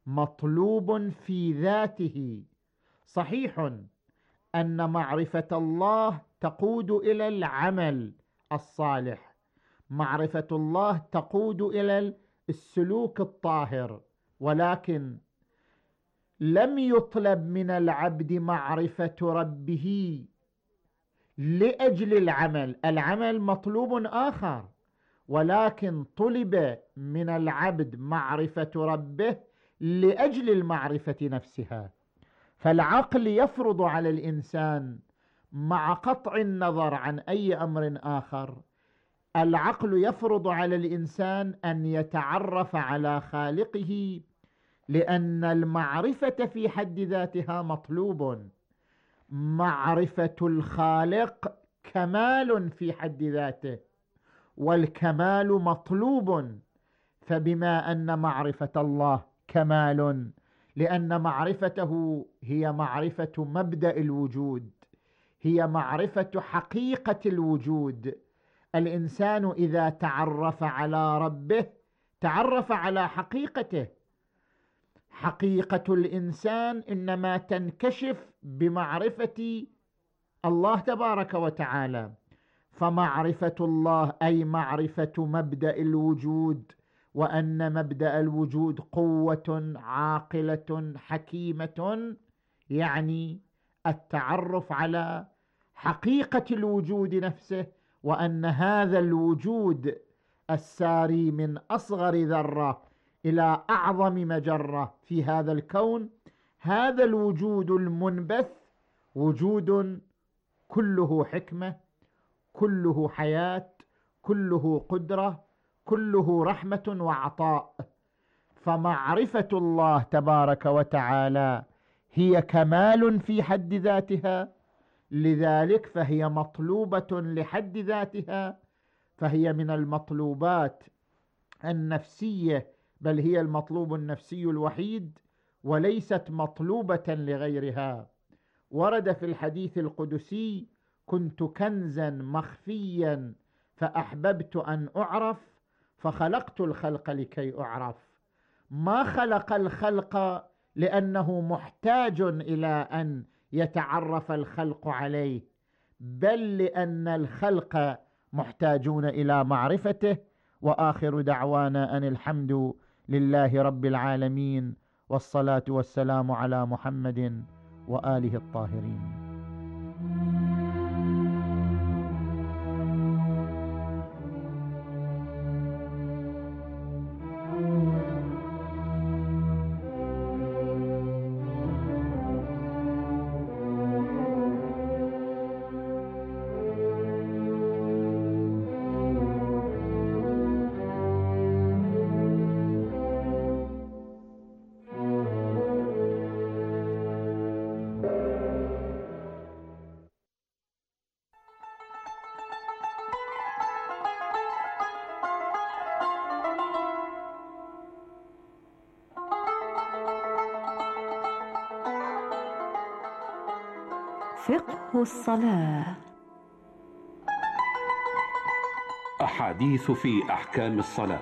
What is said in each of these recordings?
مطلوب في ذاته. صحيح أن معرفة الله تقود إلى العمل الصالح، معرفة الله تقود إلى السلوك الطاهر، ولكن لم يطلب من العبد معرفة ربه لأجل العمل. العمل مطلوب آخر، ولكن طلب من العبد معرفة ربه لأجل المعرفة نفسها. فالعقل يفرض على الإنسان مع قطع النظر عن أي أمر آخر، العقل يفرض على الإنسان أن يتعرف على خالقه، لأن المعرفة في حد ذاتها مطلوب. معرفة الخالق كمال في حد ذاته، والكمال مطلوب. فبما أن معرفة الله كمال، لأن معرفته هي معرفة مبدأ الوجود، هي معرفة حقيقة الوجود. الإنسان إذا تعرف على ربه تعرف على حقيقته. حقيقة الإنسان إنما تنكشف بمعرفة الله تبارك وتعالى. فمعرفة الله أي معرفة مبدأ الوجود، وأن مبدأ الوجود قوة عاقلة حكيمة، يعني التعرف على حقيقة الوجود نفسه، وأن هذا الوجود الساري من أصغر ذرة إلى أعظم مجرة في هذا الكون، هذا الوجود المنبث وجود كله حكمة، كله حياة، كله قدرة، كله رحمة وعطاء. فمعرفة الله تبارك وتعالى هي كمال في حد ذاتها، لذلك فهي مطلوبة لحد ذاتها، فهي من المطلوبات النفسية، بل هي المطلوب النفسي الوحيد، وليست مطلوبة لغيرها. ورد في الحديث القدسي: كنت كنزا مخفيا فأحببت أن أعرف فخلقت الخلق لكي أعرف. ما خلق الخلق لأنه محتاج إلى أن يتعرف الخلق عليه، بل لأن الخلق محتاجون إلى معرفته. وآخر دعوانا أن الحمد لله رب العالمين، والصلاة والسلام على محمد وآله الطاهرين. فقه الصلاة. أحاديث في أحكام الصلاة.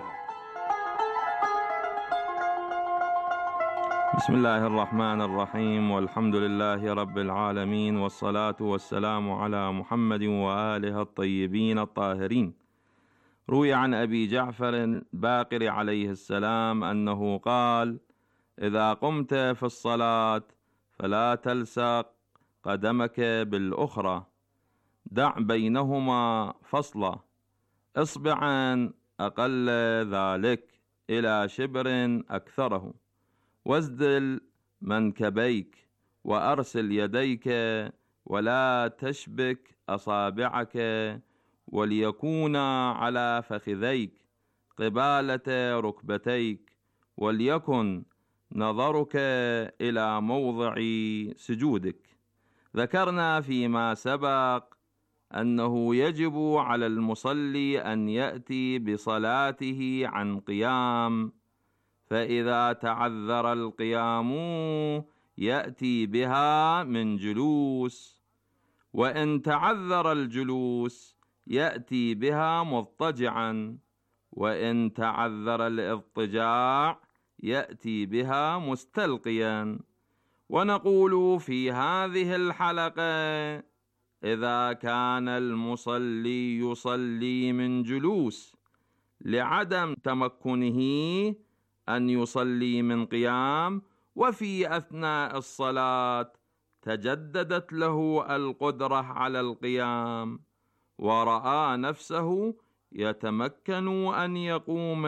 بسم الله الرحمن الرحيم، والحمد لله رب العالمين، والصلاة والسلام على محمد وآله الطيبين الطاهرين. روي عن أبي جعفر الباقر عليه السلام أنه قال: إذا قمت في الصلاة فلا تلصق قدمك بالأخرى، دع بينهما فصلا، إصبعا أقل ذلك إلى شبر أكثره، وازدل منكبيك، وأرسل يديك، ولا تشبك أصابعك، وليكونا على فخذيك قبالة ركبتيك، وليكن نظرك إلى موضع سجودك. ذكرنا فيما سبق أنه يجب على المصلي أن يأتي بصلاته عن قيام، فإذا تعذر القيام يأتي بها من جلوس، وإن تعذر الجلوس يأتي بها مضطجعا، وإن تعذر الاضطجاع يأتي بها مستلقيا. ونقول في هذه الحلقة: إذا كان المصلي يصلي من جلوس لعدم تمكنه أن يصلي من قيام، وفي أثناء الصلاة تجددت له القدرة على القيام ورأى نفسه يتمكن أن يقوم،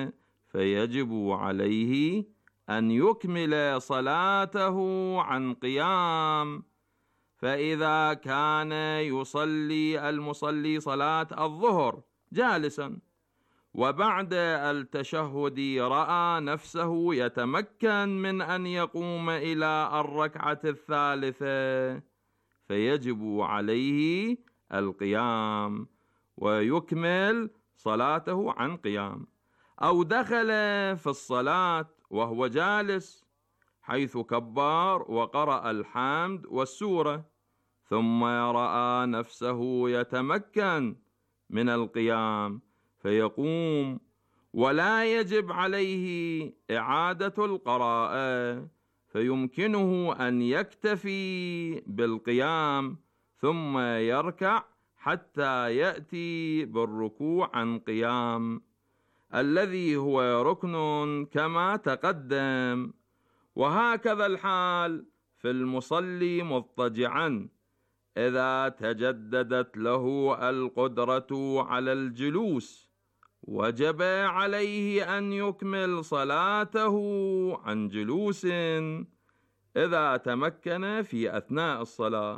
فيجب عليه أن يكمل صلاته عن قيام. فإذا كان يصلي المصلي صلاة الظهر جالسا، وبعد التشهد رأى نفسه يتمكن من أن يقوم إلى الركعة الثالثة، فيجب عليه القيام ويكمل صلاته عن قيام. أو دخل في الصلاة وهو جالس، حيث كبر وقرأ الحمد والسورة، ثم رأى نفسه يتمكن من القيام، فيقوم، ولا يجب عليه إعادة القراءة، فيمكنه أن يكتفي بالقيام ثم يركع حتى يأتي بالركوع عن قيام، الذي هو ركن كما تقدم. وهكذا الحال في المصلي مضطجعا، إذا تجددت له القدرة على الجلوس وجب عليه أن يكمل صلاته عن جلوس إذا تمكن في أثناء الصلاة.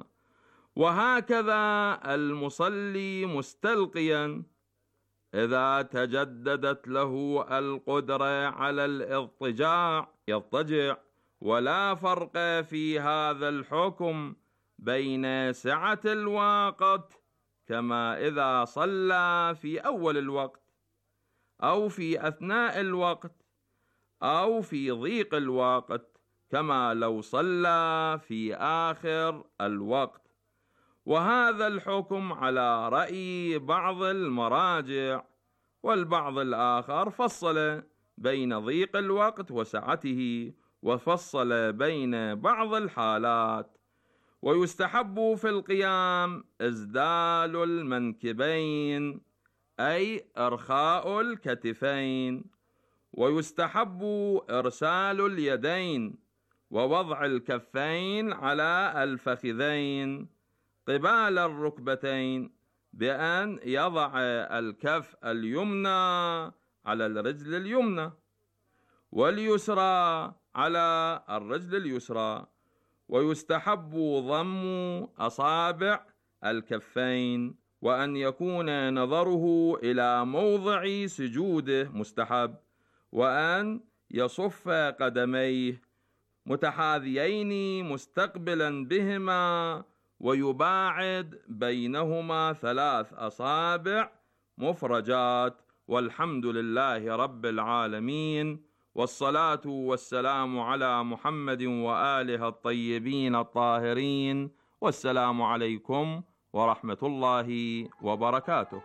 وهكذا المصلي مستلقيا، إذا تجددت له القدرة على الاضطجاع يضطجع. ولا فرق في هذا الحكم بين سعة الوقت، كما إذا صلى في أول الوقت أو في أثناء الوقت أو في ضيق الوقت، كما لو صلى في آخر الوقت. وهذا الحكم على رأي بعض المراجع، والبعض الآخر فصل بين ضيق الوقت وسعته، وفصل بين بعض الحالات. ويستحب في القيام إسدال المنكبين، أي إرخاء الكتفين، ويستحب إرسال اليدين ووضع الكفين على الفخذين قبال الركبتين، بأن يضع الكف اليمنى على الرجل اليمنى واليسرى على الرجل اليسرى. ويستحب ضم أصابع الكفين، وأن يكون نظره إلى موضع سجوده مستحب، وأن يصف قدميه متحاذيين مستقبلا بهما، ويباعد بينهما 3 أصابع مفرجات. والحمد لله رب العالمين، والصلاة والسلام على محمد وآله الطيبين الطاهرين، والسلام عليكم ورحمة الله وبركاته.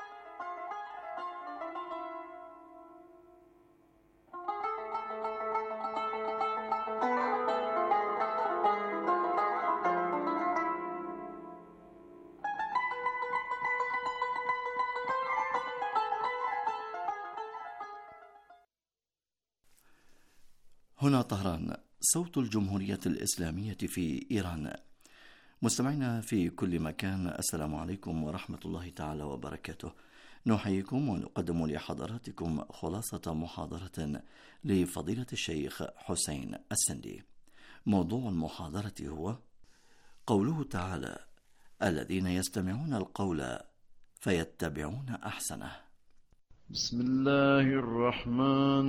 هنا طهران، صوت الجمهورية الإسلامية في إيران. مستمعينا في كل مكان، السلام عليكم ورحمة الله تعالى وبركاته. نحييكم ونقدم لحضراتكم خلاصة محاضرة لفضيلة الشيخ حسين السندي. موضوع المحاضرة هو قوله تعالى: الذين يستمعون القول فيتبعون أحسنه. بسم الله الرحمن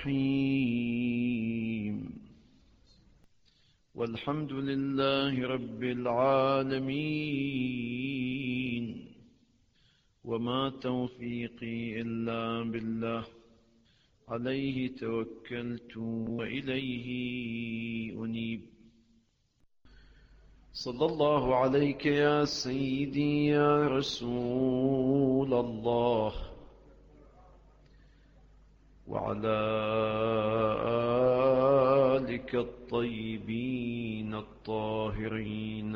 الرحيم، والحمد لله رب العالمين، وما توفيقي إلا بالله، عليه توكلت وإليه أنيب. صلى الله عليك يا سيدي يا رسول الله، وعلى آلك الطيبين الطاهرين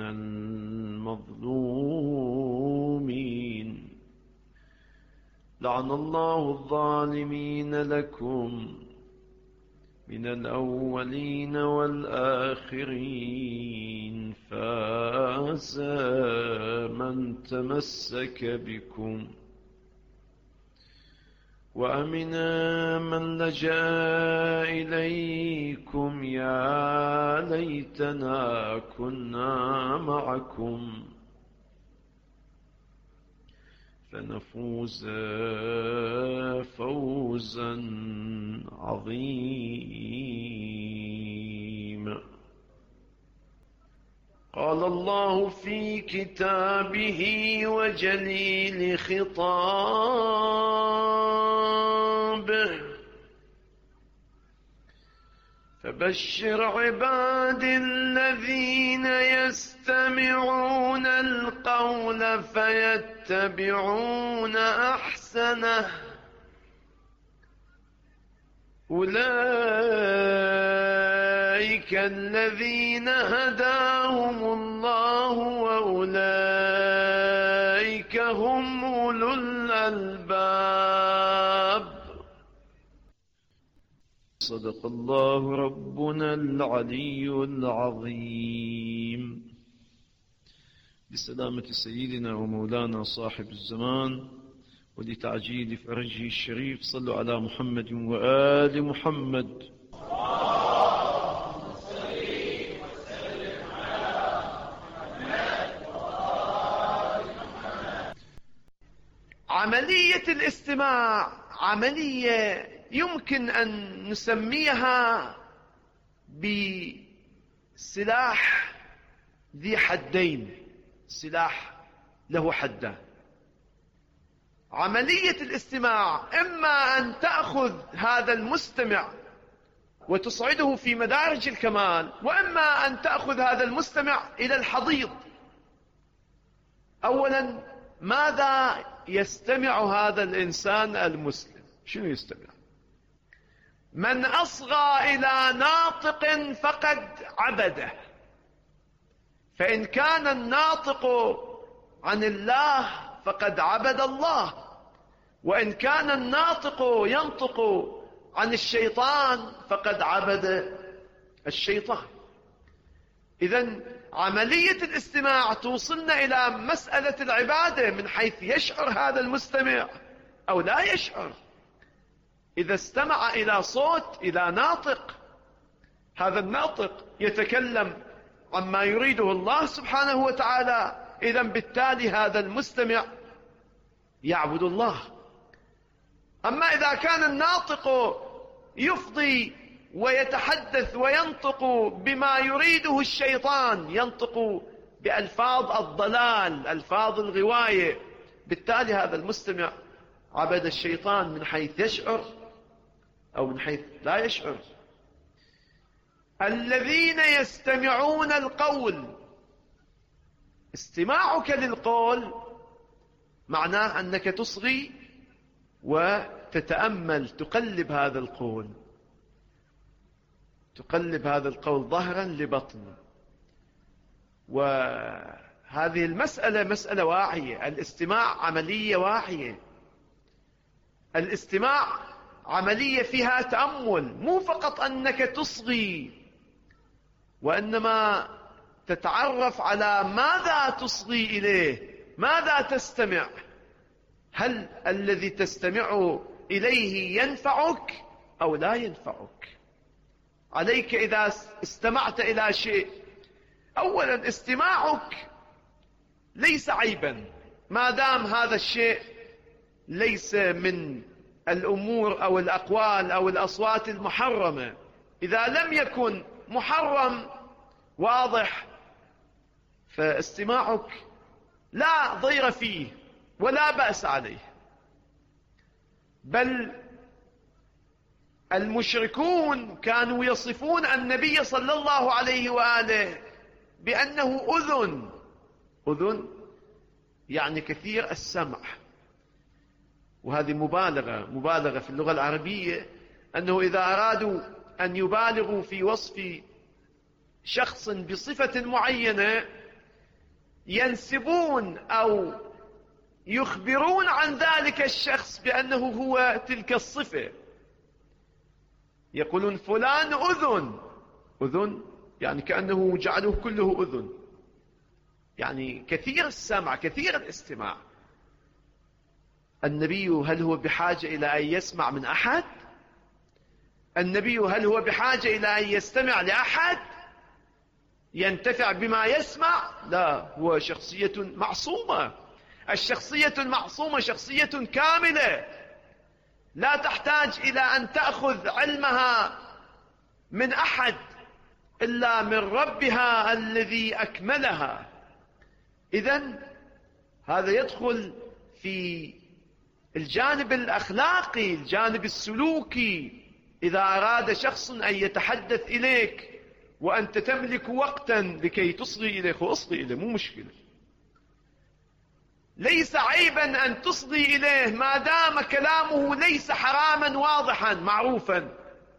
المظلومين. لعن الله الظالمين لكم من الأولين والآخرين. فاز من تمسك بكم وأمن من لجأ إليكم. يا ليتنا كنا معكم فنفوز فوزا عظيما. قال الله في كتابه وجليل خطابه: فبشر عبادي الذين يستمعون القول فيتبعون أحسنه. أولئك الذين هداهم الله وأولئك هم أولو الألباب. صدق الله ربنا العلي العظيم. بسلامة سيدنا ومولانا صاحب الزمان ولتعجيل فرجه الشريف صلوا على محمد وآل محمد. عملية الاستماع عملية يمكن أن نسميها بسلاح ذي حدين، سلاح له حدان. عملية الاستماع إما أن تأخذ هذا المستمع وتصعده في مدارج الكمال، وإما أن تأخذ هذا المستمع إلى الحضيض. أولا، ماذا يستمع هذا الإنسان المسلم؟ شنو يستمع؟ من أصغى إلى ناطق فقد عبده، فإن كان الناطق عن الله فقد عبد الله، وإن كان الناطق ينطق عن الشيطان فقد عبد الشيطان. إذن عملية الاستماع توصلنا إلى مسألة العبادة من حيث يشعر هذا المستمع أو لا يشعر. إذا استمع إلى صوت، إلى ناطق، هذا الناطق يتكلم عما يريده الله سبحانه وتعالى، إذن بالتالي هذا المستمع يعبد الله. أما إذا كان الناطق يفضي ويتحدث وينطق بما يريده الشيطان، ينطق بألفاظ الضلال، ألفاظ الغواية، بالتالي هذا المستمع عبد الشيطان من حيث يشعر أو من حيث لا يشعر. الذين يستمعون القول، استماعك للقول معناه أنك تصغي وتتأمل، تقلب هذا القول، تقلب هذا القول ظهرا لبطن. وهذه المسألة مسألة واعية. الاستماع عملية واعية، الاستماع عملية فيها تأمل، مو فقط أنك تصغي، وإنما تتعرف على ماذا تصغي إليه، ماذا تستمع. هل الذي تستمع إليه ينفعك أو لا ينفعك؟ عليك إذا استمعت إلى شيء، أولا استماعك ليس عيبا ما دام هذا الشيء ليس من الأمور أو الأقوال أو الأصوات المحرمة. إذا لم يكن محرم واضح فاستماعك لا ضير فيه ولا بأس عليه. بل المشركون كانوا يصفون النبي صلى الله عليه وآله بأنه أذن. أذن يعني كثير السمع، وهذه مبالغة في اللغة العربية أنه إذا أرادوا أن يبالغوا في وصف شخص بصفة معينة ينسبون أو يخبرون عن ذلك الشخص بأنه هو تلك الصفة. يقولون فلان أذن يعني كأنه جعلوه كله أذن، يعني كثير السمع كثير الاستماع. النبي هل هو بحاجة إلى أن يسمع من أحد؟ النبي هل هو بحاجة إلى أن يستمع لأحد ينتفع بما يسمع؟ لا، هو شخصية معصومة. الشخصية المعصومة شخصية كاملة لا تحتاج إلى أن تأخذ علمها من أحد إلا من ربها الذي أكملها. إذن هذا يدخل في الجانب الأخلاقي، الجانب السلوكي. إذا أراد شخص أن يتحدث إليك وأنت تملك وقتا لكي تصغي إليه وأصغي إليه، مو مشكلة، ليس عيبا أن تصغي إليه ما دام كلامه ليس حراما واضحا معروفا،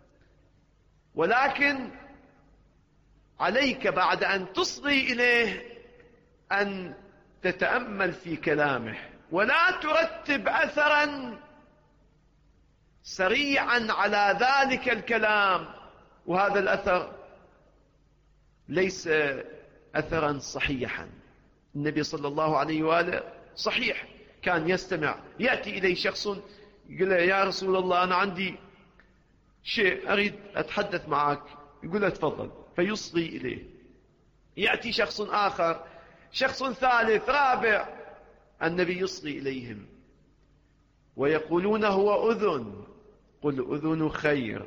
ولكن عليك بعد أن تصغي إليه أن تتأمل في كلامه ولا ترتب أثرا سريعا على ذلك الكلام، وهذا الأثر ليس أثرا صحيحا. النبي صلى الله عليه وآله صحيح كان يستمع، يأتي إليه شخص يقول له يا رسول الله أنا عندي شيء أريد أتحدث معك، يقول له تفضل، فيصغي إليه. يأتي شخص آخر، شخص ثالث رابع، النبي يصغي إليهم ويقولون هو أذن، قل أذن خير.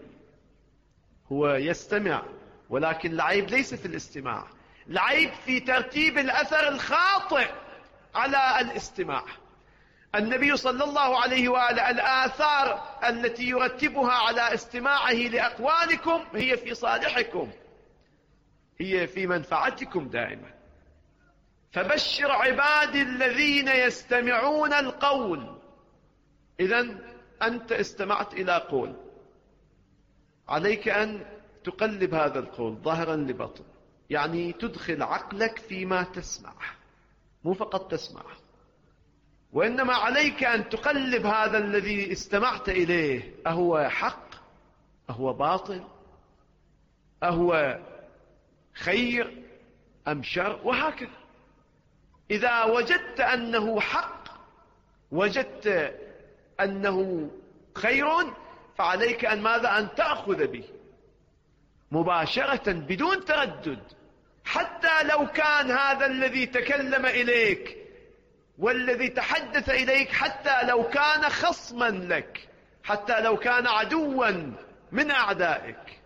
هو يستمع، ولكن العيب ليس في الاستماع، العيب في ترتيب الأثر الخاطئ على الاستماع. النبي صلى الله عليه وآله الآثار التي يرتبها على استماعه لأقوالكم هي في صالحكم، هي في منفعتكم دائما. فبشر عبادي الذين يستمعون القول. إذن أنت استمعت إلى قول، عليك أن تقلب هذا القول ظهرا لبطن، يعني تدخل عقلك فيما تسمع، مو فقط تسمع، وإنما عليك أن تقلب هذا الذي استمعت إليه، أهو حق، أهو باطل، أهو خير أم شر، وهكذا. إذا وجدت أنه حق، وجدت أنه خير، فعليك أن ماذا؟ أن تأخذ به مباشرة بدون تردد، حتى لو كان هذا الذي تكلم إليك والذي تحدث إليك حتى لو كان خصما لك، حتى لو كان عدوا من أعدائك،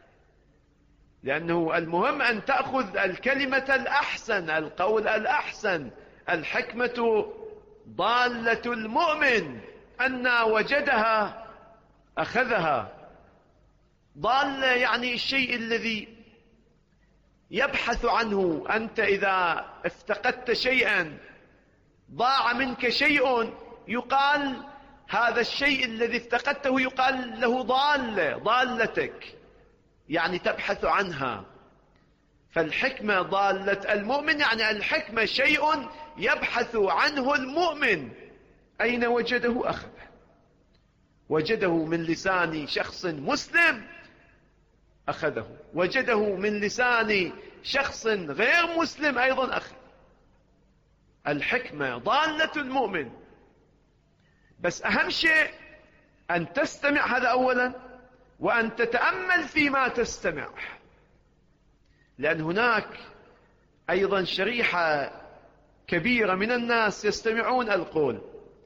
لأنه المهم أن تأخذ الكلمة الأحسن، القول الأحسن. الحكمة ضالة المؤمن، أن وجدها أخذها. ضالة يعني الشيء الذي يبحث عنه. أنت إذا افتقدت شيئا، ضاع منك شيء، يقال هذا الشيء الذي افتقدته يقال له ضالة، ضالتك، يعني تبحث عنها. فالحكمة ضالة المؤمن، يعني الحكمة شيء يبحث عنه المؤمن، أين وجده أخذه. وجده من لسان شخص مسلم أخذه، وجده من لسان شخص غير مسلم أيضا أخذ. الحكمة ضالة المؤمن. بس أهم شيء أن تستمع، هذا أولا، وأن تتأمل فيما تستمع، لأن هناك أيضا شريحة كبيرة من الناس يستمعون القول،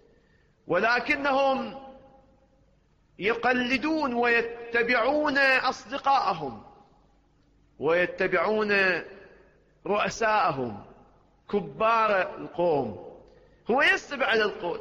ولكنهم يقلدون ويتبعون أصدقائهم ويتبعون رؤساءهم كبار القوم. هو يستمع إلى القول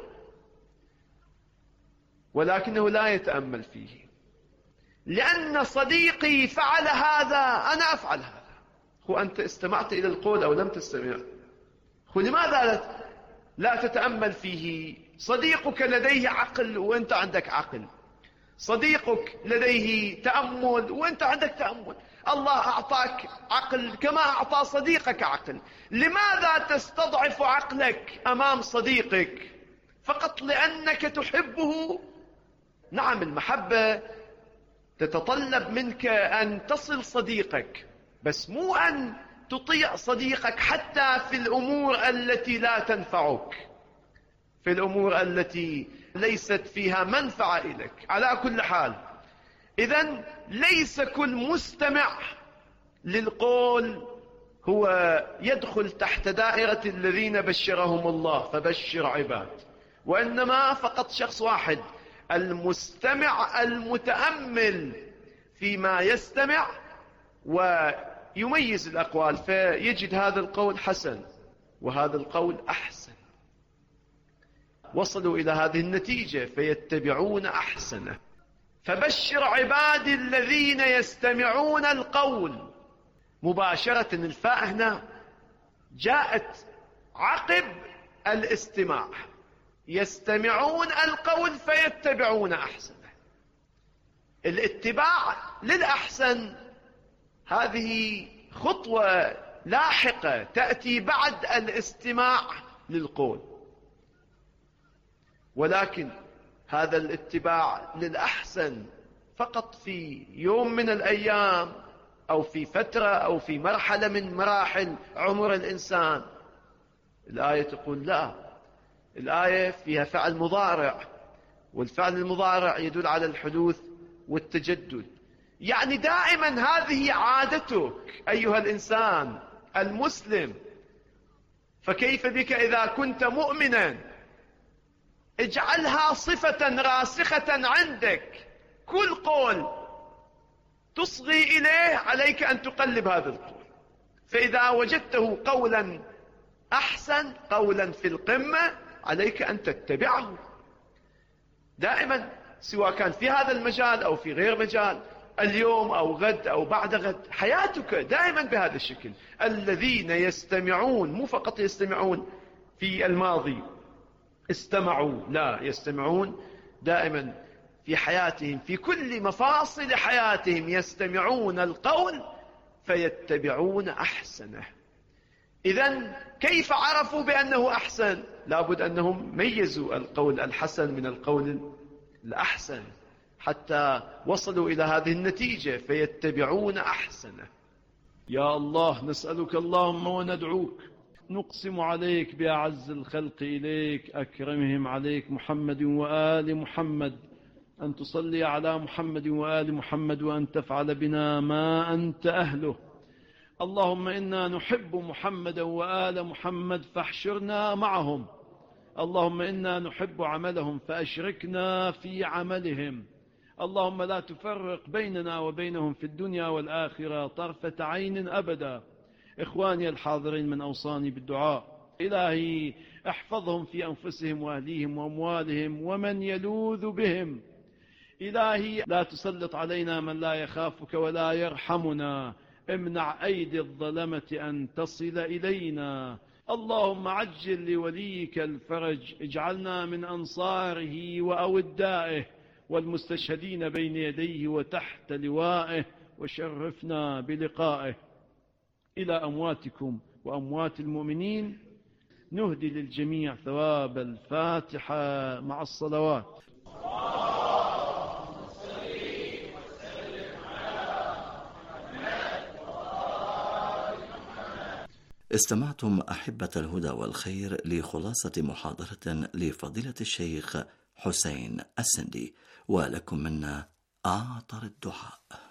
ولكنه لا يتأمل فيه، لأن صديقي فعل هذا أنا أفعل هذا. هو أنت استمعت إلى القول أو لم تستمع؟ هو لماذا لا تتأمل فيه؟ صديقك لديه عقل وأنت عندك عقل، صديقك لديه تأمل وأنت عندك تأمل، الله أعطاك عقل كما أعطى صديقك عقل، لماذا تستضعف عقلك أمام صديقك فقط لأنك تحبه؟ نعم، المحبة تتطلب منك أن تصل صديقك، بس مو أن تطيع صديقك حتى في الأمور التي لا تنفعك، في الأمور التي ليست فيها منفعة إليك. على كل حال، إذن ليس كل مستمع للقول هو يدخل تحت دائرة الذين بشرهم الله فبشر عباد، وإنما فقط شخص واحد، المستمع المتأمل فيما يستمع ويميز الأقوال، فيجد هذا القول حسن وهذا القول أحسن. وصلوا إلى هذه النتيجة فيتبعون أحسنه. فبشر عبادي الذين يستمعون القول. مباشرة الفاء هنا جاءت عقب الاستماع، يستمعون القول فيتبعون أحسنه. الاتباع للأحسن هذه خطوة لاحقة تأتي بعد الاستماع للقول، ولكن هذا الاتباع للأحسن فقط في يوم من الأيام أو في فترة أو في مرحلة من مراحل عمر الإنسان. الآية تقول لا، الآية فيها فعل مضارع، والفعل المضارع يدل على الحدوث والتجدد، يعني دائما هذه عادتك أيها الإنسان المسلم. فكيف بك إذا كنت مؤمنا؟ اجعلها صفة راسخة عندك، كل قول تصغي إليه عليك أن تقلب هذا القول، فإذا وجدته قولا أحسن، قولا في القمة، عليك أن تتبعه دائما، سواء كان في هذا المجال أو في غير مجال، اليوم أو غد أو بعد غد، حياتك دائما بهذا الشكل. الذين يستمعون، مو فقط يستمعون في الماضي استمعوا، لا، يستمعون دائما في حياتهم، في كل مفاصل حياتهم يستمعون القول فيتبعون أحسنه. إذن كيف عرفوا بأنه أحسن؟ لابد أنهم ميزوا القول الحسن من القول الأحسن حتى وصلوا إلى هذه النتيجة فيتبعون أحسنه. يا الله، نسألك اللهم وندعوك، نقسم عليك بأعز الخلق إليك أكرمهم عليك محمد وآل محمد، أن تصلي على محمد وآل محمد وأن تفعل بنا ما أنت أهله. اللهم إنا نحب محمدا وآل محمد فاحشرنا معهم. اللهم إنا نحب عملهم فأشركنا في عملهم. اللهم لا تفرق بيننا وبينهم في الدنيا والآخرة طرفة عين أبدا. إخواني الحاضرين، من أوصاني بالدعاء، إلهي احفظهم في أنفسهم وأهليهم وأموالهم ومن يلوذ بهم. إلهي لا تسلط علينا من لا يخافك ولا يرحمنا. امنع أيدي الظلمة أن تصل إلينا. اللهم عجل لوليك الفرج، اجعلنا من أنصاره وأودائه والمستشهدين بين يديه وتحت لوائه، وشرفنا بلقائه. إلى أمواتكم وأموات المؤمنين نهدي للجميع ثواب الفاتحة مع الصلوات. استمعتم أحبة الهدى والخير لخلاصة محاضرة لفضيلة الشيخ حسين السندي، ولكم منا أعطر الدعاء.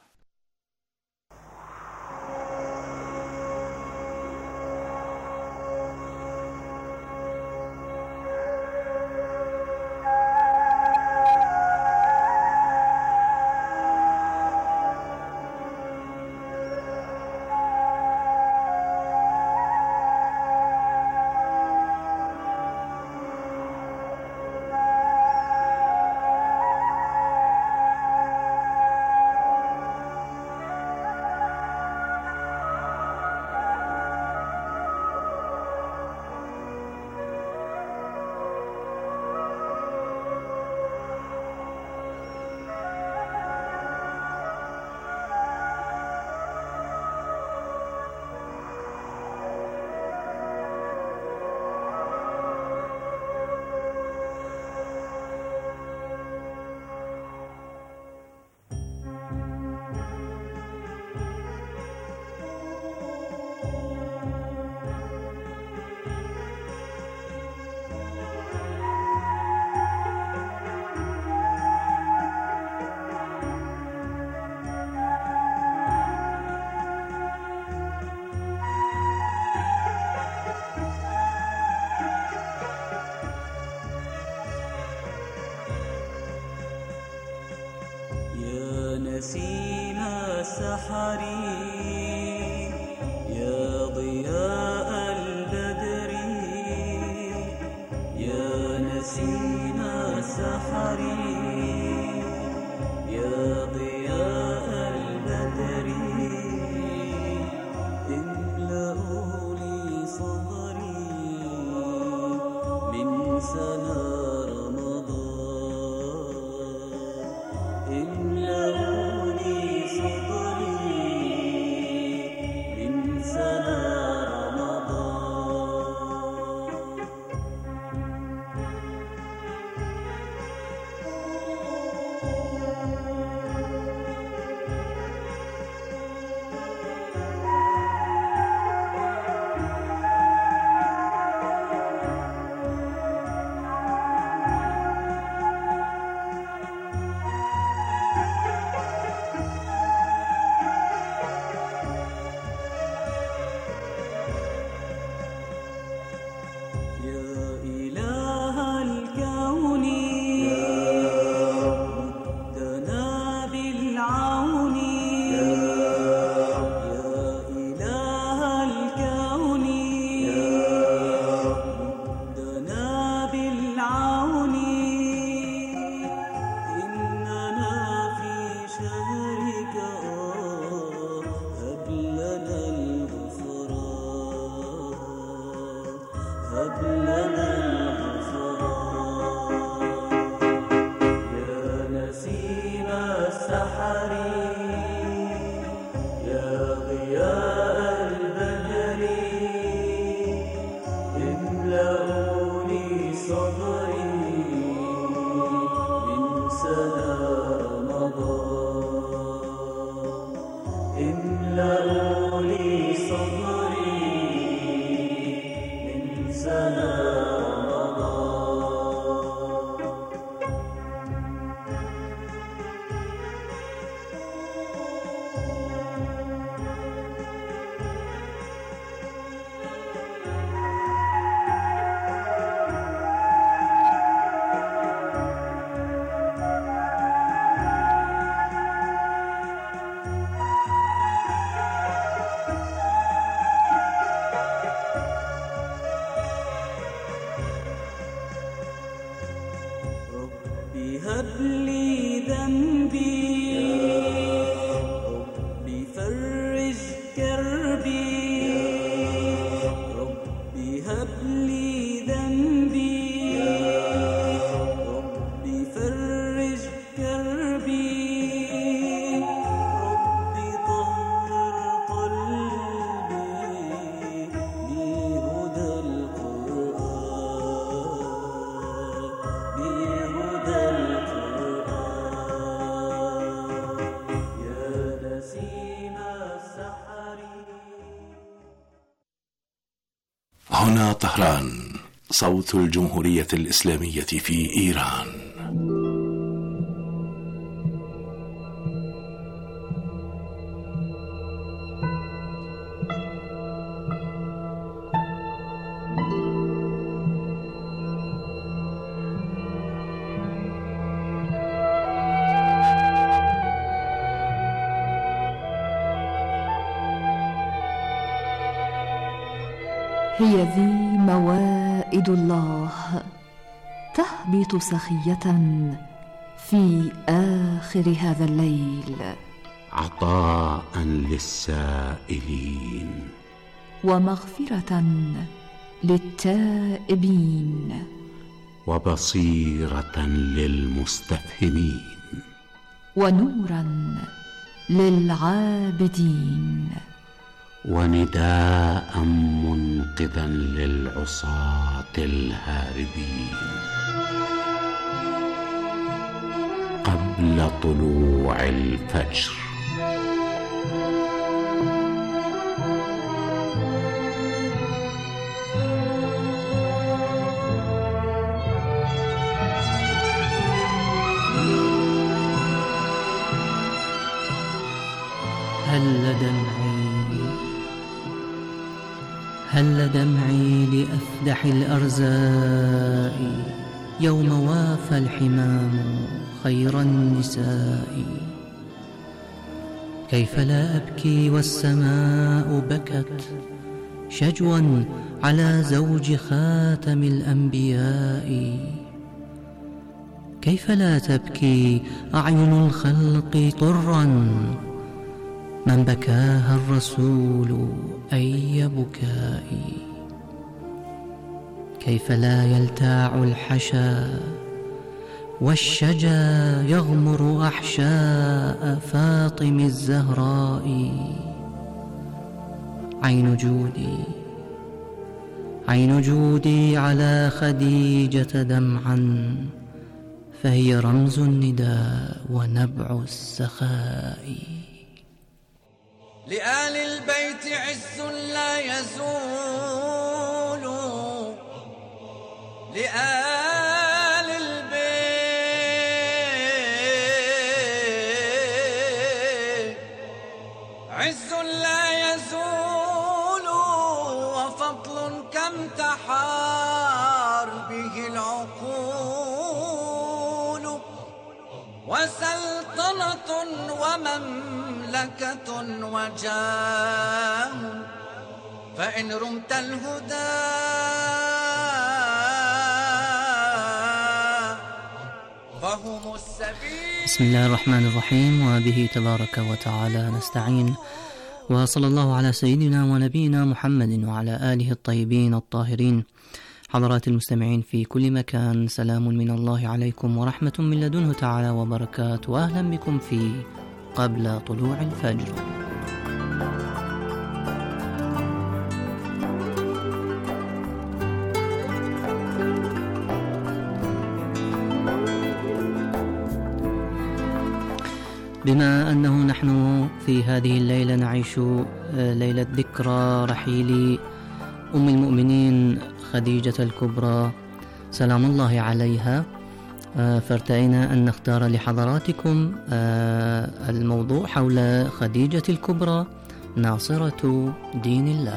هنا طهران، صوت الجمهورية الإسلامية في إيران. هي ذي موائد الله تهبط سخية في آخر هذا الليل، عطاء للسائلين ومغفرة للتائبين وبصيرة للمستفهمين ونورا للعابدين ونداء منقذا للعصاة الهاربين قبل طلوع الفجر. هل دمعي لأفدح الأرزاء يوم وافى الحمام خير النساء. كيف لا أبكي والسماء بكت شجوا على زوج خاتم الأنبياء. كيف لا تبكي أعين الخلق طرا من بكاها الرسول أي بكائي. كيف لا يلتاع الحشا والشجا يغمر أحشاء فاطم الزهراء. عين جودي على خديجة دمعا فهي رمز النداء ونبع السخاء. لآل البيت عز لا يزول، لآل البيت عز لا يزول، وفضل كم تحار به العقول، وسلطنة ومملكة وجاه، فإن رمت الهدى فهم السبيل. بسم الله الرحمن الرحيم، وبه تبارك وتعالى نستعين، وصلى الله على سيدنا ونبينا محمد وعلى آله الطيبين الطاهرين. حضرات المستمعين في كل مكان، سلام من الله عليكم ورحمة من لدنه تعالى وبركاته، وأهلا بكم في قبل طلوع الفجر. بما أنه نحن في هذه الليلة نعيش ليلة ذكرى رحيل أم المؤمنين خديجة الكبرى سلام الله عليها، فارتئينا أن نختار لحضراتكم الموضوع حول خديجة الكبرى ناصرة دين الله.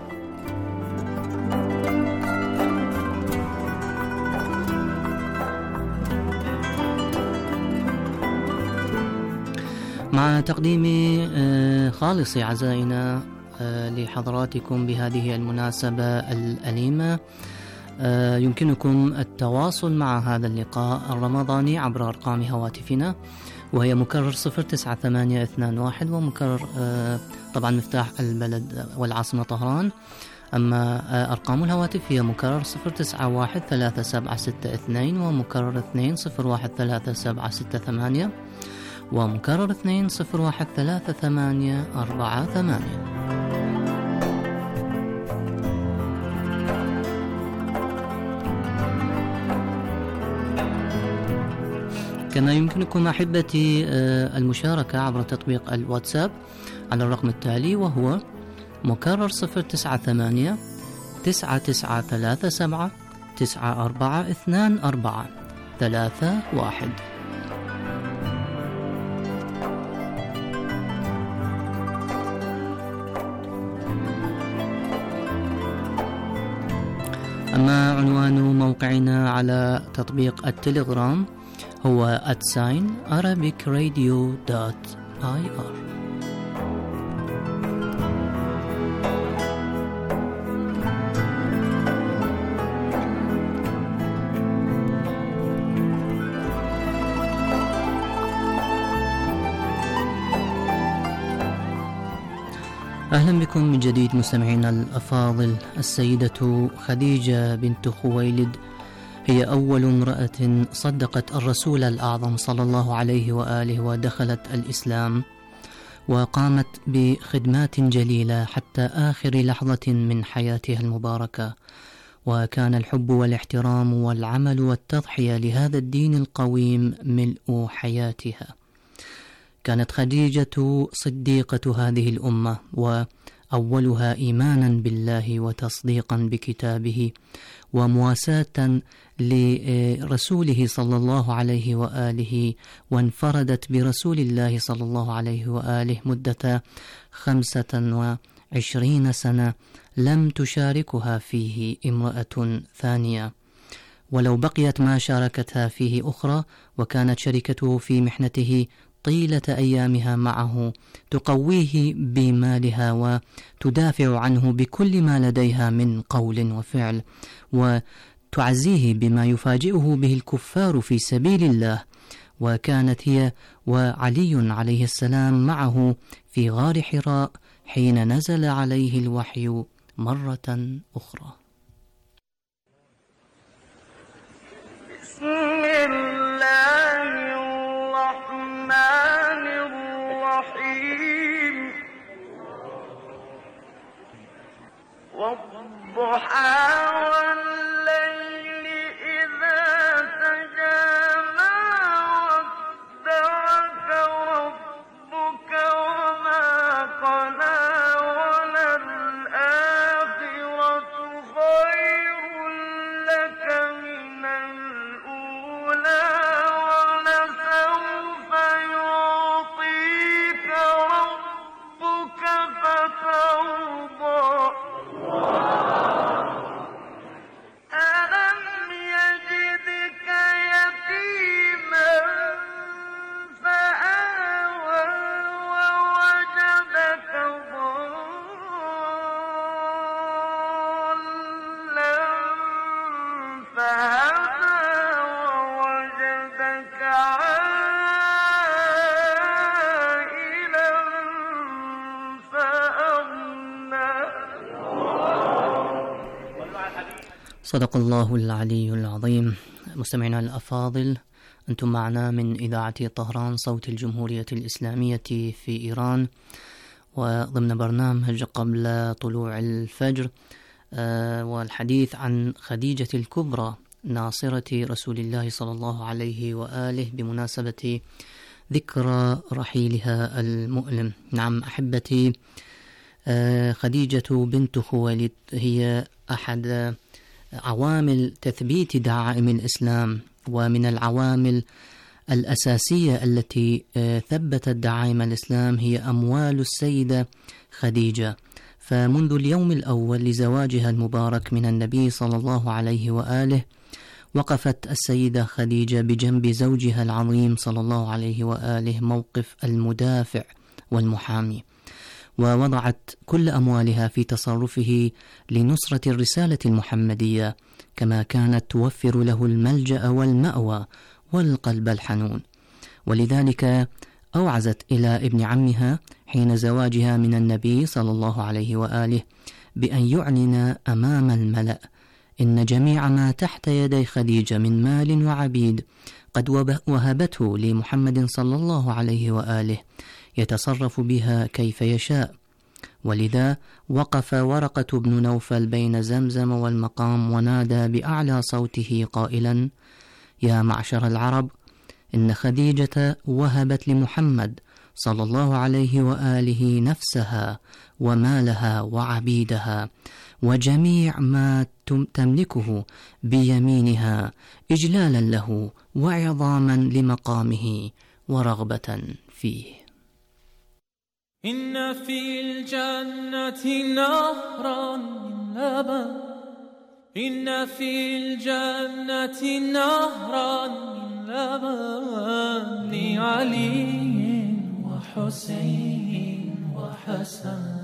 مع تقديم خالص عزائنا لحضراتكم بهذه المناسبة الأليمة، يمكنكم التواصل مع هذا اللقاء الرمضاني عبر أرقام هواتفنا، وهي مكرر 09821 ومكرر طبعا مفتاح البلد والعاصمة طهران. أما أرقام الهواتف هي مكرر 0913762 ومكرر 2013768 ومكرر 2013848. كما يمكنكم أحبتي المشاركة عبر تطبيق الواتساب على الرقم التالي، وهو مكرر 098 9937 9424 31. أما عنوان موقعنا على تطبيق التليجرام هو @arabicradio.ir. أهلا بكم من جديد مستمعينا الأفاضل. السيدة خديجة بنت خويلد هي أول امرأة صدقت الرسول الأعظم صلى الله عليه وآله ودخلت الإسلام، وقامت بخدمات جليلة حتى آخر لحظة من حياتها المباركة، وكان الحب والاحترام والعمل والتضحية لهذا الدين القويم ملء حياتها. كانت خديجة صديقة هذه الأمة، وأولها إيمانا بالله وتصديقا بكتابه ومواساة لرسوله صلى الله عليه وآله، وانفردت برسول الله صلى الله عليه وآله مدة 25 سنة لم تشاركها فيه امرأة ثانية، ولو بقيت ما شاركتها فيه أخرى، وكانت شركته في محنته طيلة أيامها معه، تقويه بمالها وتدافع عنه بكل ما لديها من قول وفعل، وتعزيه بما يفاجئه به الكفار في سبيل الله. وكانت هي وعلي عليه السلام معه في غار حراء حين نزل عليه الوحي مرة أخرى. بسم الله الرحمن الرحيم. والضحى والليل إذا سجى ما ودعك ربك وما قلى، وللآخرة خير لك من الأولى، ولسوف يعطيك ربك فترضى. ألم يجدك يتيما فآوى، ووجدك ضالا فهدى، ووجدك عائلا فأغنى. صدق الله العلي العظيم. مستمعينا الأفاضل، أنتم معنا من إذاعة طهران صوت الجمهورية الإسلامية في إيران، وضمن برنامج قبل طلوع الفجر، والحديث عن خديجة الكبرى ناصرة رسول الله صلى الله عليه وآله بمناسبة ذكرى رحيلها المؤلم. نعم أحبتي، خديجة بنت خويلد هي أحد عوامل تثبيت دعائم الإسلام، ومن العوامل الأساسية التي ثبتت دعائم الإسلام هي أموال السيدة خديجة. فمنذ اليوم الأول لزواجها المبارك من النبي صلى الله عليه وآله وقفت السيدة خديجة بجنب زوجها العظيم صلى الله عليه وآله موقف المدافع والمحامي، ووضعت كل أموالها في تصرفه لنصرة الرسالة المحمدية، كما كانت توفر له الملجأ والمأوى والقلب الحنون. ولذلك أوعزت إلى ابن عمها حين زواجها من النبي صلى الله عليه وآله بأن يعلن أمام الملأ إن جميع ما تحت يدي خديجة من مال وعبيد قد وهبته لمحمد صلى الله عليه وآله يتصرف بها كيف يشاء. ولذا وقف ورقة بن نوفل بين زمزم والمقام ونادى بأعلى صوته قائلا: يا معشر العرب، إن خديجة وهبت لمحمد صلى الله عليه وآله نفسها ومالها وعبيدها وجميع ما تملكه بيمينها إجلالا له وعظاما لمقامه ورغبة فيه. إن في الجنة نهرا من لبن، إن في الجنة نهرا من لبن لعلي وحسين وحسن،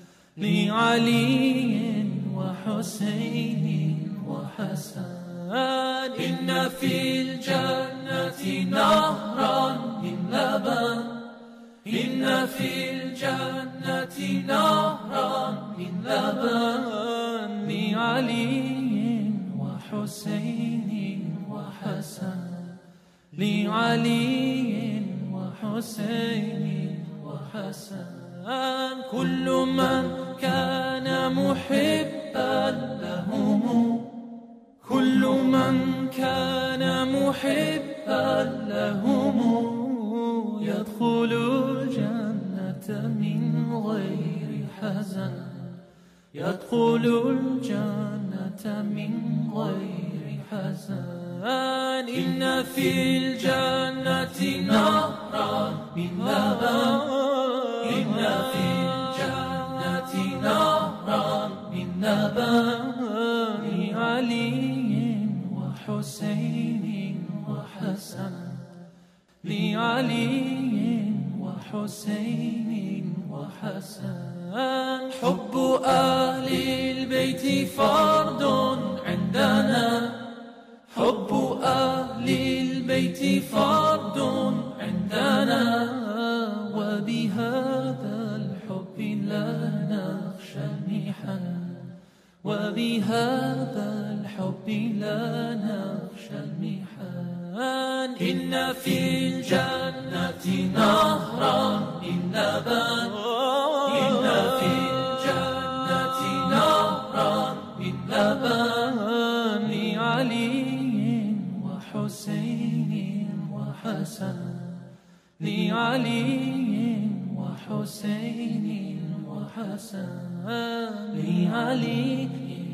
لعلي وحسين وحسن. إن في الجنة نهرا من لبن، إن في الجنة نهرا من لبن لعلي وحسين وحسن، لعلي وحسين وحسن. كل من كان محبا لهم، كل من كان محبا لهم يدخل الجنة من غير حزن، يدخل الجنة من غير حزن. إن في الجنة نهرا من لبن، إن في الجنة نهرا من لبن لعلي وحسين وحسن، لعلي وحسين وحسن. حب أهل البيت فرض عندنا، حب أهل البيت فرض عندنا، وبهذا الحب لا نخشى المحن، وبهذا الحب لا نخشى المحن. إن في الجنة نهرا من لبن، إن في الجنة نهرا من لبن لعلي وحسين وحسن، لعلي وحسين وحسن، لعلي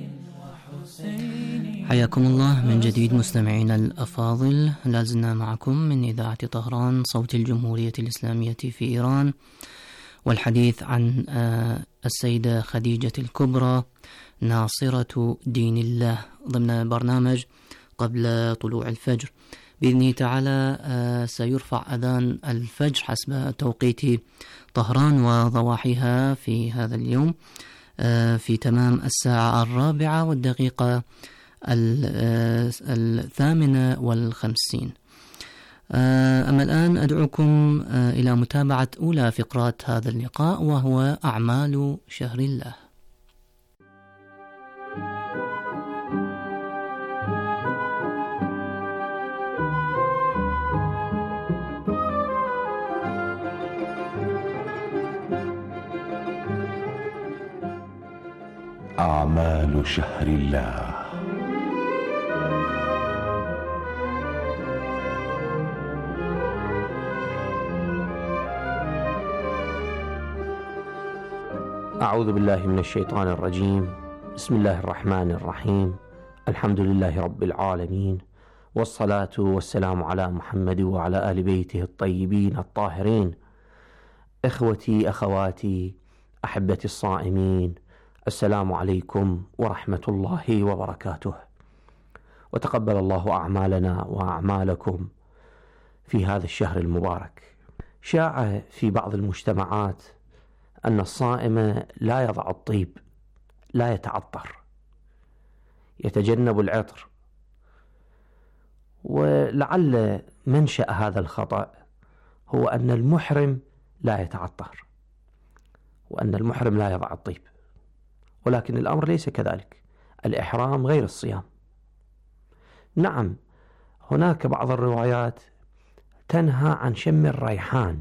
وحسين. حياكم الله من جديد مستمعينا الأفاضل، لازلنا معكم من إذاعة طهران صوت الجمهورية الإسلامية في إيران، والحديث عن السيدة خديجة الكبرى ناصرة دين الله ضمن برنامج قبل طلوع الفجر. بإذنه تعالى سيرفع أذان الفجر حسب توقيت طهران وضواحيها في هذا اليوم في تمام 4:04 58. أما الآن أدعوكم إلى متابعة أولى فقرات هذا اللقاء، وهو أعمال شهر الله. أعمال شهر الله. أعوذ بالله من الشيطان الرجيم. بسم الله الرحمن الرحيم. الحمد لله رب العالمين، والصلاة والسلام على محمد وعلى آل بيته الطيبين الطاهرين. إخوتي أخواتي أحبتي الصائمين، السلام عليكم ورحمة الله وبركاته، وتقبل الله أعمالنا وأعمالكم في هذا الشهر المبارك. شاع في بعض المجتمعات أن الصائم لا يضع الطيب، لا يتعطر، يتجنب العطر، ولعل منشأ هذا الخطأ هو أن المحرم لا يتعطر، وأن المحرم لا يضع الطيب، ولكن الأمر ليس كذلك. الإحرام غير الصيام. نعم، هناك بعض الروايات تنهى عن شم الريحان،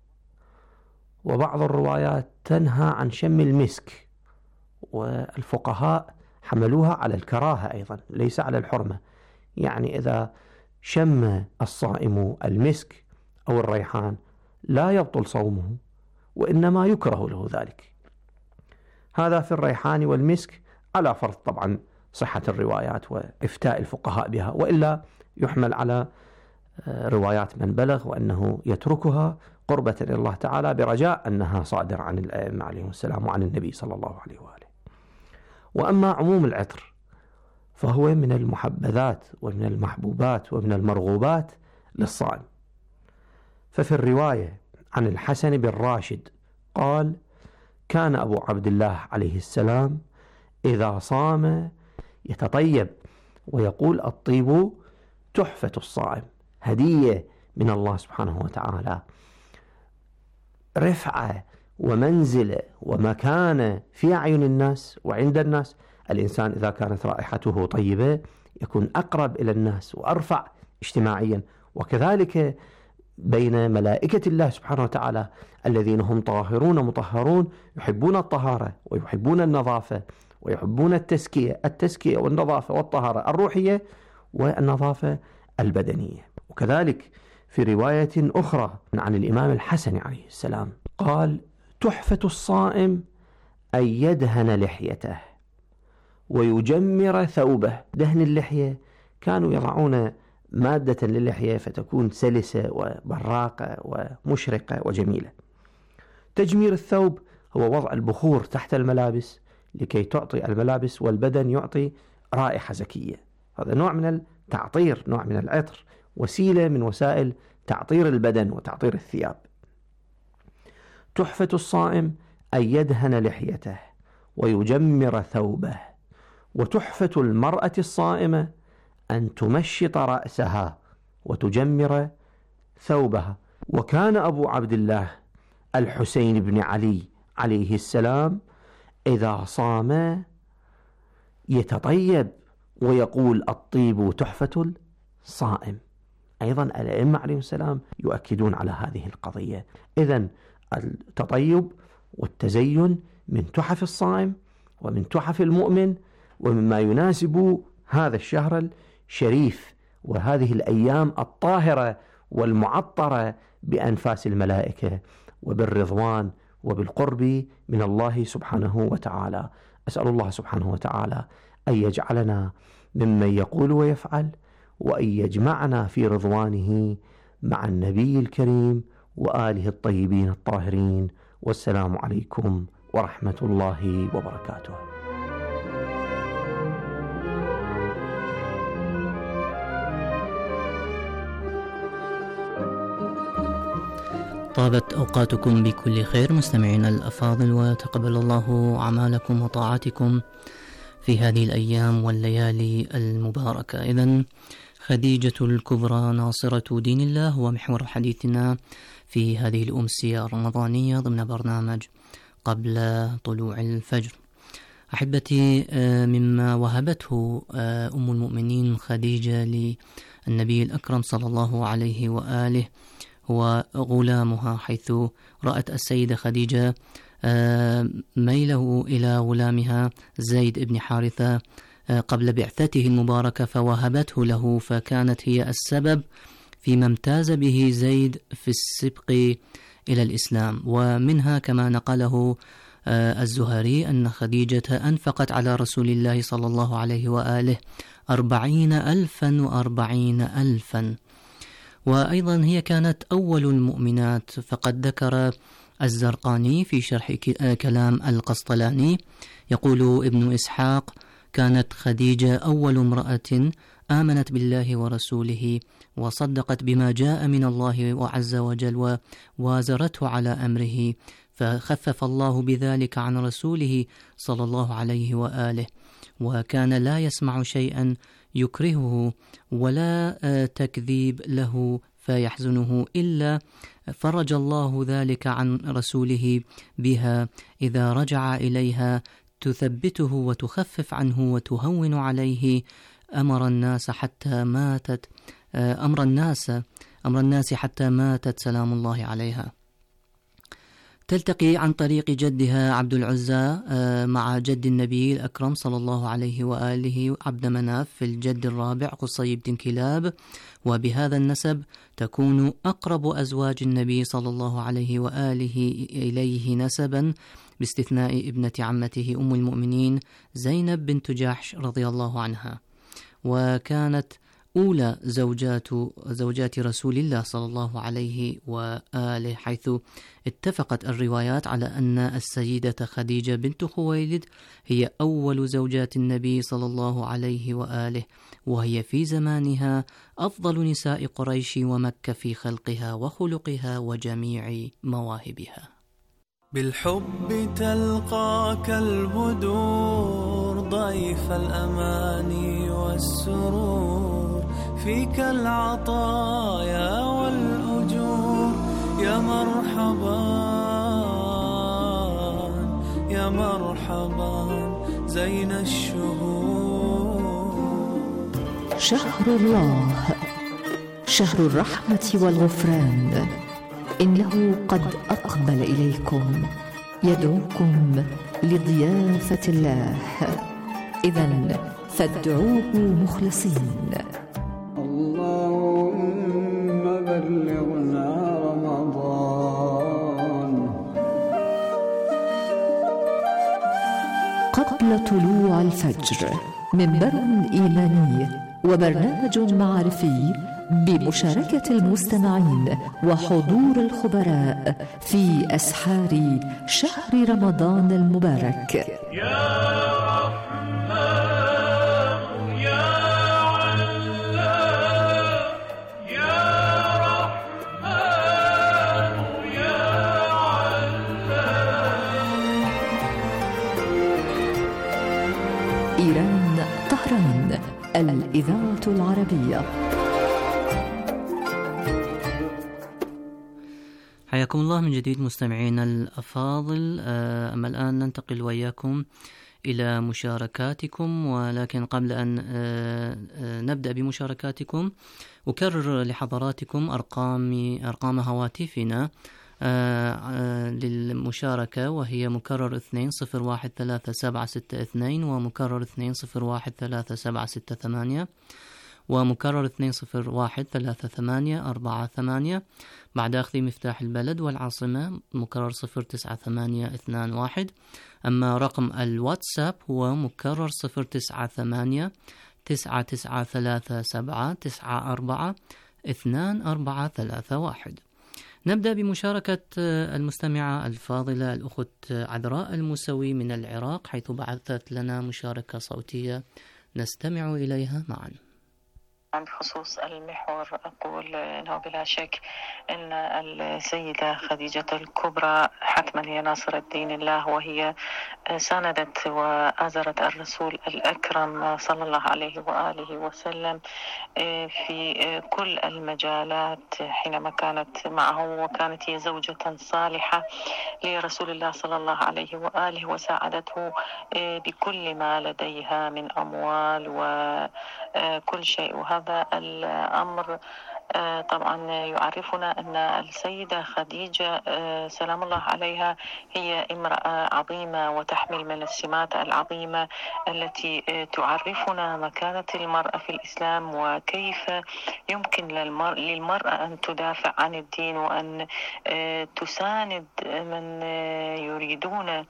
وبعض الروايات تنهى عن شم المسك، والفقهاء حملوها على الكراهة أيضا، ليس على الحرمة. يعني إذا شم الصائم المسك أو الريحان لا يبطل صومه، وإنما يكره له ذلك. هذا في الريحان والمسك على فرض طبعا صحة الروايات وإفتاء الفقهاء بها، وإلا يحمل على روايات من بلغ وأنه يتركها قربة إلى الله تعالى برجاء أنها صادرة عن الأئمة عليهم السلام وعن النبي صلى الله عليه وآله. وأما عموم العطر فهو من المحبذات ومن المحبوبات ومن المرغوبات للصائم. ففي الرواية عن الحسن بن راشد قال: كان أبو عبد الله عليه السلام إذا صام يتطيب ويقول: الطيب تحفة الصائم، هدية من الله سبحانه وتعالى، رفعة ومنزلة ومكانة في أعين الناس وعند الناس. الإنسان إذا كانت رائحته طيبة يكون أقرب إلى الناس وأرفع اجتماعيا، وكذلك بين ملائكة الله سبحانه وتعالى الذين هم طاهرون مطهرون، يحبون الطهارة ويحبون النظافة ويحبون التزكية والنظافة والطهارة الروحية والنظافة البدنية. وكذلك في رواية أخرى عن الإمام الحسن عليه السلام قال: تحفة الصائم أن يدهن لحيته ويجمر ثوبه. دهن اللحية كانوا يضعون مادة للحية فتكون سلسة وبراقة ومشرقة وجميلة. تجمير الثوب هو وضع البخور تحت الملابس لكي تعطي الملابس والبدن يعطي رائحة زكية. هذا نوع من التعطير، نوع من العطر، وسيلة من وسائل تعطير البدن وتعطير الثياب. تحفة الصائم أن يدهن لحيته ويجمر ثوبه. وتحفة المرأة الصائمة أن تمشط رأسها وتجمر ثوبها. وكان أبو عبد الله الحسين بن علي عليه السلام إذا صام يتطيب ويقول: الطيب تحفة الصائم. أيضا الأئمة عليهم السلام يؤكدون على هذه القضية. إذن التطيب والتزين من تحف الصائم ومن تحف المؤمن، ومما يناسب هذا الشهر الشريف وهذه الأيام الطاهرة والمعطرة بأنفاس الملائكة وبالرضوان وبالقرب من الله سبحانه وتعالى. أسأل الله سبحانه وتعالى أن يجعلنا ممن يقول ويفعل، وأن يجمعنا في رضوانه مع النبي الكريم وآله الطيبين الطاهرين. والسلام عليكم ورحمة الله وبركاته. طابت أوقاتكم بكل خير مستمعين الأفاضل، وتقبل الله أعمالكم وطاعاتكم في هذه الأيام والليالي المباركة. إذن خديجة الكبرى ناصرة دين الله هو محور حديثنا في هذه الأمسية الرمضانية ضمن برنامج قبل طلوع الفجر. أحبتي، مما وهبته أم المؤمنين خديجة للنبي الأكرم صلى الله عليه وآله هو غلامها، حيث رأت السيدة خديجة ميله إلى غلامها زيد بن حارثة قبل بعثته المباركة فوهبته له، فكانت هي السبب فيما امتاز به زيد في السبق إلى الإسلام. ومنها كما نقله الزهري أن خديجة أنفقت على رسول الله صلى الله عليه وآله 40,000. وأيضا هي كانت أول المؤمنات، فقد ذكر الزرقاني في شرح كلام القسطلاني، يقول ابن إسحاق: كانت خديجة أول امرأة آمنت بالله ورسوله وصدقت بما جاء من الله عز وجل ووازرته على أمره، فخفف الله بذلك عن رسوله صلى الله عليه وآله، وكان لا يسمع شيئا يكرهه ولا تكذيب له فيحزنه إلا فرج الله ذلك عن رسوله بها إذا رجع إليها، تثبته وتخفف عنه وتهون عليه أمر الناس حتى ماتت سلام الله عليها. تلتقي عن طريق جدها عبد العزى مع جد النبي الأكرم صلى الله عليه وآله عبد مناف في الجد الرابع قصي بن كلاب، وبهذا النسب تكون أقرب أزواج النبي صلى الله عليه وآله إليه نسبا، باستثناء ابنة عمته أم المؤمنين زينب بنت جحش رضي الله عنها، وكانت أولى زوجات رسول الله صلى الله عليه وآله، حيث اتفقت الروايات على أن السيدة خديجة بنت خويلد هي أول زوجات النبي صلى الله عليه وآله، وهي في زمانها أفضل نساء قريش ومكة في خلقها وخلقها وجميع مواهبها. بالحب تلقاك البدور ضيف الأماني والسرور، فيك العطايا والأجور، يا مرحبا يا مرحبا زين الشهور. شهر الله، شهر الرحمة والغفران، إنه قد أقبل إليكم يدعوكم لضيافة الله، إذن فادعوه مخلصين. اللهم بلغنا رمضان. قبل طلوع الفجر، منبر إيماني وبرنامج معرفي بمشاركة المستمعين وحضور الخبراء في أسحار شهر رمضان المبارك. يا رحمن يا علام يا رحمن يا علام. إيران، طهران، الإذاعة العربية. حياكم الله من جديد مستمعينا الأفاضل. أما الآن ننتقل وإياكم إلى مشاركاتكم، ولكن قبل أن نبدأ بمشاركاتكم أكرر لحضراتكم أرقام هواتفنا للمشاركة، وهي مكرر 2013762 ومكرر 2013768 ومكرر 2013848 بعد أخذ مفتاح البلد والعاصمة مكرر 09821. أما رقم الواتساب هو مكرر 098-993794-2431. نبدأ بمشاركة المستمعة الفاضلة الأخت عذراء الموسوي من العراق، حيث بعثت لنا مشاركة صوتية نستمع إليها معا. بخصوص المحور أقول أنه بلا شك أن السيدة خديجة الكبرى حتما هي ناصرة دين الله، وهي ساندت وآزرت الرسول الأكرم صلى الله عليه وآله وسلم في كل المجالات حينما كانت معه، وكانت هي زوجة صالحة لرسول الله صلى الله عليه وآله، وساعدته بكل ما لديها من أموال وكل شيء. وهذا الأمر طبعا يعرفنا أن السيدة خديجة سلام الله عليها هي امرأة عظيمة وتحمل من السمات العظيمة التي تعرفنا مكانة المرأة في الإسلام، وكيف يمكن للمرأة أن تدافع عن الدين وأن تساند من يريدون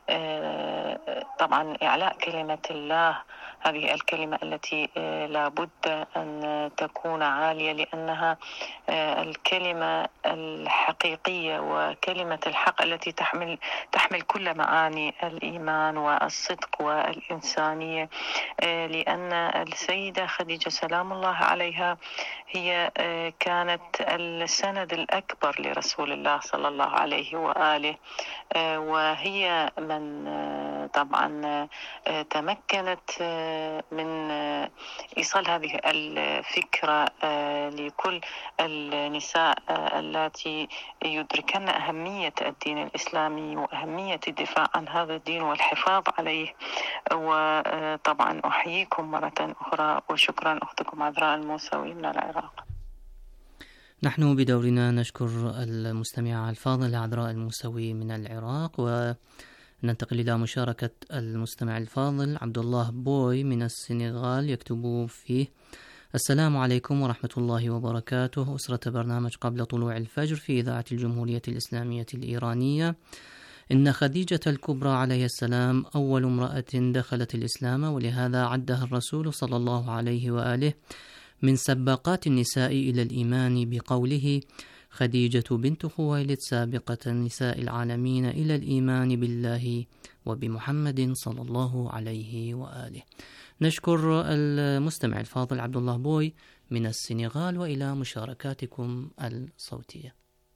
طبعا إعلاء كلمة الله، هذه الكلمة التي لا بد أن تكون عالية، لأنها الكلمة الحقيقية وكلمة الحق التي تحمل كل معاني الإيمان والصدق والإنسانية، لأن السيدة خديجة سلام الله عليها هي كانت السند الأكبر لرسول الله صلى الله عليه وآله، وهي من طبعا تمكنت من إيصال هذه الفكرة لكل النساء اللاتي يدركن أهمية الدين الإسلامي وأهمية الدفاع عن هذا الدين والحفاظ عليه. وطبعا أحييكم مرة أخرى، وشكرا أختكم عذراء الموسوي من العراق. نحن بدورنا نشكر المستمعة الفاضلة عذراء الموسوي من العراق، وننتقل إلى مشاركة المستمع الفاضل عبد الله بوي من السنغال، يكتب فيه: السلام عليكم ورحمة الله وبركاته، أسرة برنامج قبل طلوع الفجر في إذاعة الجمهورية الإسلامية الإيرانية. إن خديجة الكبرى عليه السلام أول امرأة دخلت الإسلام، ولهذا عدها الرسول صلى الله عليه وآله من سباقات النساء إلى الإيمان بقوله: خديجة بنت خويلد سابقة نساء العالمين إلى الإيمان بالله وبمحمد صلى الله عليه وآله. نشكر المستمع الفاضل عبد الله بوي من السنغال، وإلى مشاركاتكم الصوتية.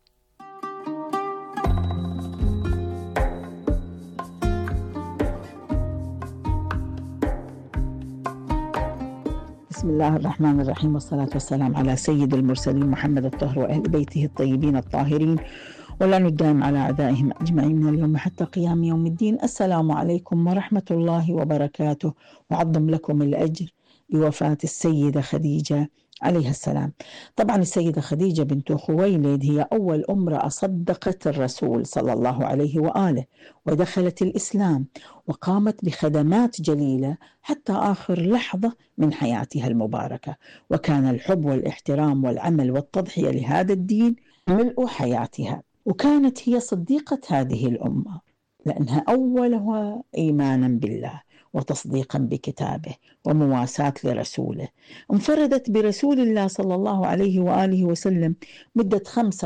بسم الله الرحمن الرحيم، والصلاة والسلام على سيد المرسلين محمد الطاهر وأهل بيته الطيبين الطاهرين، واللعن الدائم على أعدائهم أجمعين من اليوم حتى قيام يوم الدين. السلام عليكم ورحمة الله وبركاته، وعظم لكم الأجر بوفاة السيدة خديجة عليها السلام. طبعا السيدة خديجة بنت خويلد هي أول امرأة صدقت الرسول صلى الله عليه وآله ودخلت الإسلام، وقامت بخدمات جليلة حتى آخر لحظة من حياتها المباركة، وكان الحب والاحترام والعمل والتضحية لهذا الدين ملء حياتها. وكانت هي صديقة هذه الأمة لأنها أولها إيمانا بالله وتصديقا بكتابه ومواساة لرسوله. انفردت برسول الله صلى الله عليه وآله وسلم مدة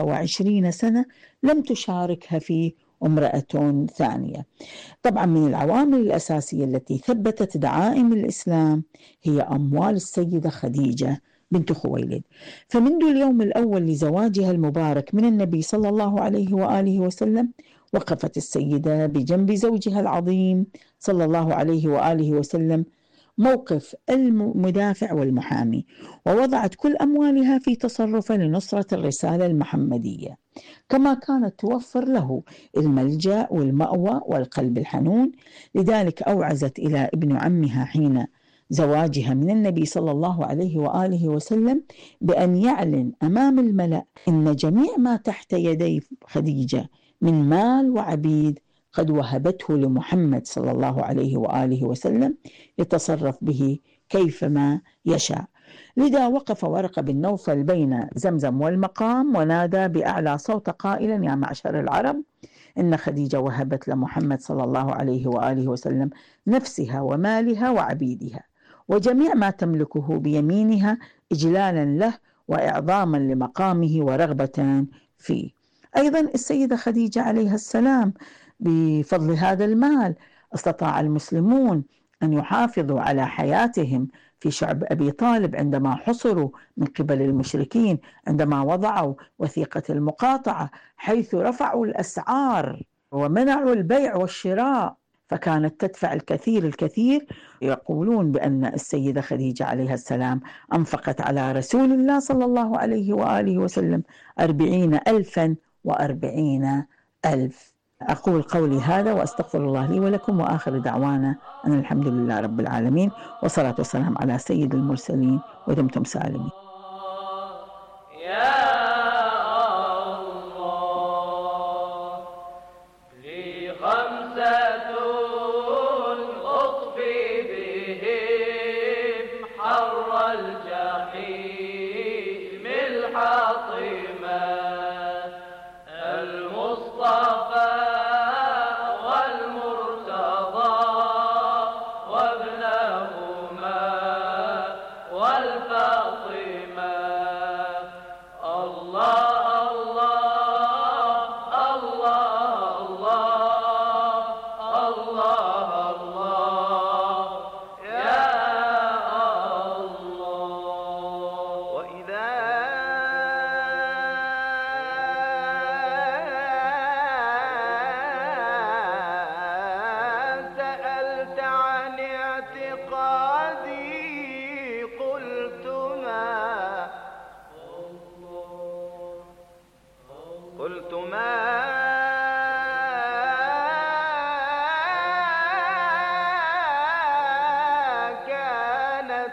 25 سنة لم تشاركها في امرأة ثانية. طبعا من العوامل الأساسية التي ثبتت دعائم الإسلام هي أموال السيدة خديجة بنت خويلد. فمنذ اليوم الأول لزواجها المبارك من النبي صلى الله عليه وآله وسلم وقفت السيدة بجنب زوجها العظيم صلى الله عليه وآله وسلم موقف المدافع والمحامي، ووضعت كل أموالها في تصرفه لنصرة الرسالة المحمدية، كما كانت توفر له الملجأ والمأوى والقلب الحنون. لذلك أوعزت إلى ابن عمها حين زواجها من النبي صلى الله عليه وآله وسلم بأن يعلن أمام الملأ إن جميع ما تحت يدي خديجة من مال وعبيد قد وهبته لمحمد صلى الله عليه وآله وسلم يتصرف به كيفما يشاء. لذا وقف ورقة بن نوفل بين زمزم والمقام ونادى بأعلى صوت قائلا: يا معشر العرب، إن خديجة وهبت لمحمد صلى الله عليه وآله وسلم نفسها ومالها وعبيدها وجميع ما تملكه بيمينها إجلالا له وإعظاما لمقامه ورغبة فيه. أيضا السيدة خديجة عليها السلام بفضل هذا المال استطاع المسلمون أن يحافظوا على حياتهم في شعب أبي طالب عندما حصروا من قبل المشركين، عندما وضعوا وثيقة المقاطعة، حيث رفعوا الأسعار ومنعوا البيع والشراء، فكانت تدفع الكثير. يقولون بأن السيدة خديجة عليها السلام أنفقت على رسول الله صلى الله عليه وآله وسلم 40,040,000. أقول قولي هذا وأستغفر الله لي ولكم، وآخر دعوانا أن الحمد لله رب العالمين، والصلاة والسلام على سيد المرسلين، ودمتم سالمين.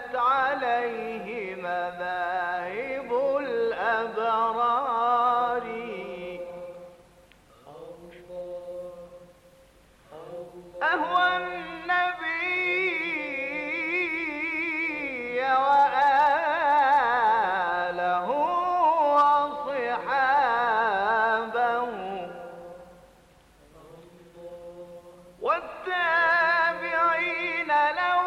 دلت عليه مذاهب الأبرار أهوى النبي وآله وصحابه والتابعين له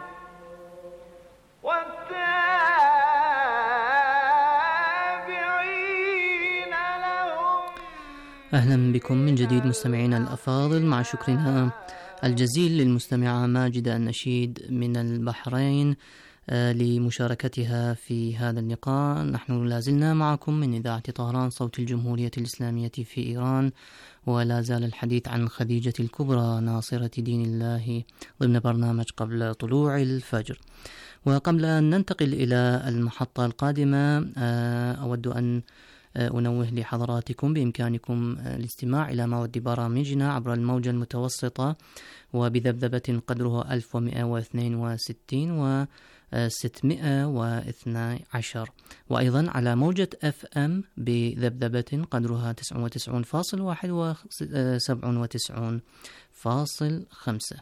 أهلا بكم من جديد مستمعينا الأفاضل، مع شكرنا الجزيل للمستمعة ماجدة النشيد من البحرين لمشاركتها في هذا اللقاء. نحن لازلنا معكم من إذاعة طهران صوت الجمهورية الإسلامية في إيران، ولا زال الحديث عن خديجة الكبرى ناصرة دين الله ضمن برنامج قبل طلوع الفجر. وقبل أن ننتقل إلى المحطة القادمة أود أن أنوه لحضراتكم بإمكانكم الاستماع إلى مواد برامجنا عبر الموجة المتوسطة وبذبذبة قدرها 1162 و 612، وأيضا على موجة FM بذبذبة قدرها 99.1 و 97.5.